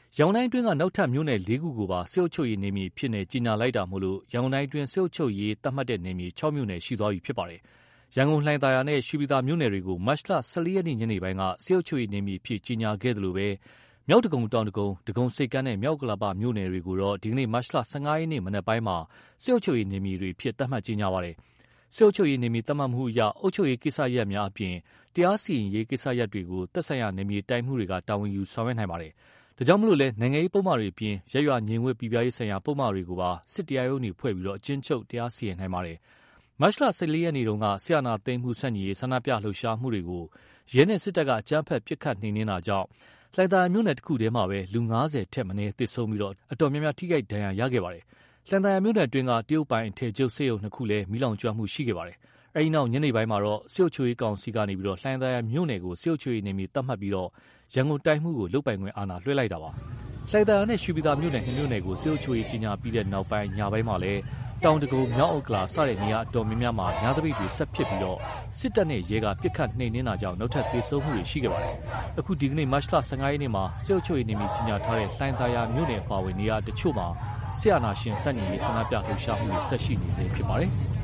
ရန်ကုန်တိုင်းအတွင်းကနောက်ထပ်မြို့နယ်၄ခုကိုပါစစ်အုပ်ချုပ်ရေးနယ်မြေဖြစ်နေကြီးညာလိုက်တာမို့ရန်ကုန်တိုင်းအတွင်းစစ်အုပ်ချုပ်ရေးသတ်မှတ်တဲ့နယ်မြေ6မြို့နယ်ရှိသွားပြီဖြစ်ပါတယ်။ရန်ကုန်လှိုင်သာယာနဲ့ရွှေပြည်သာမြို့နယ်တွေကိုမတ်လ14ရက်နေ့ညနေပိုင်းကစစ်အုပ်ချုပ်ရေးနယ်မြေဖြစ်ကြီးညာခဲ့တယ်လို့ပဲမြောက်တကုံတောင်တကုံဒဂုံစိတ်ကမ်းနဲ့မြောက်ကလာပမြို့နယ်တွေကိုတော့ဒီကနေ့မတ်လ15ရက်နေ့မနက်ပိုင်းမှာစစ်အုပ်ချုပ်ရေးနယ်မြေတွေဖြစ်သတ်မှတ်ကြီးညာပါတယ်။စစ်အုပ်ချုပ်ရေးနယ်မြေသတ်မှတ်မှုအရအုပ်ချုပ်ရေးကိစ္စရပ်များအပြင်တရားစီရင်ရေးကိစ္စရပ်တွေကိုသက်ဆိုင်ရာနယ်မြေတိုင်းမှုတွေကတာဝန်ယူဆောင်ရွက်နိုင်ပါတယ်။ဒါကြောင့်မလို့လဲနိုင်ငံရေးပုံမှားတွေအပြင်ရက်ရွာငြိမ်ဝှက်ပြည်ပြရေးဆိုင်ရာပုံမှားတွေကိုပါစစ်တရားရုံးတွေဖွဲ့ပြီးအကျဉ်းချုပ်တရားစီရင်နိုင်ပါတယ်။မတ်လ14ရက်နေ့တုန်းကဆရာနာသိမ်းမှုဆန့်ကျင်ရေးဆန္ဒပြလှုပ်ရှားမှုတွေကိုရဲနဲ့စစ်တပ်ကအကြမ်းဖက်ပစ်ခတ်နှိမ်နင်းတာကြောင့်လှိုင်သာယာမြို့နယ်တစ်ခုတည်းမှာပဲလူ90ထက်မနည်းသေဆုံးပြီးအတော်များများထိခိုက်ဒဏ်ရာရခဲ့ပါတယ်။လှိုင်သာယာမြို့နယ်အတွင်းကတရုတ်ပိုင်အထည်ချုပ်စေရုံ2ခုလည်းမီးလောင်ကျွမ်းမှုရှိခဲ့ပါတယ်။အဲဒီနောက်ညနေပိုင်းမှာတော့စစ်အုပ်ချုပ်ရေးကောင်စီကနေလှိုင်သာယာမြို့နယ်ကိုစစ်အုပ်ချုပ်ရေးနယ်မြေသတ်မှတ်ပြီးရန်ကုန်တိုင်းမှုကိုလုတ်ပိုင်ခွင့်အာဏာလွှဲလိုက်တာပါ။လှိုင်သာယာနဲ့ရွှေပြည်သာမြို့နယ်2မြို့နယ်ကိုစစ်အုပ်ချုပ်ရေးကြီးညာပြီးတဲ့နောက်ပိုင်းညပိုင်းမှာလည်းတောင်တကူမြောက်ဥက္ကလာစတဲ့နေရာအတော်များများမှာညသပိတ်တွေဆက်ဖြစ်ပြီးစစ်တပ်နဲ့ရဲကပစ်ခတ်နှိမ်နင်းတာကြောင့်နောက်ထပ်သေဆုံးမှုတွေရှိခဲ့ပါတယ်။အခုဒီကနေ့မတ်လ15ရက်နေ့မှာစစ်အုပ်ချုပ်ရေးနယ်မြေကြီးညာထားတဲ့လှိုင်သာယာမြို့နယ်အပါအဝင်နေရာတချို့မှာဆရာနာရှင်စန့်ကျင်ရေးဆန္ဒပြလှုပ်ရှားမှုတွေဆက်ရှိနေစေဖြစ်ပါတယ်။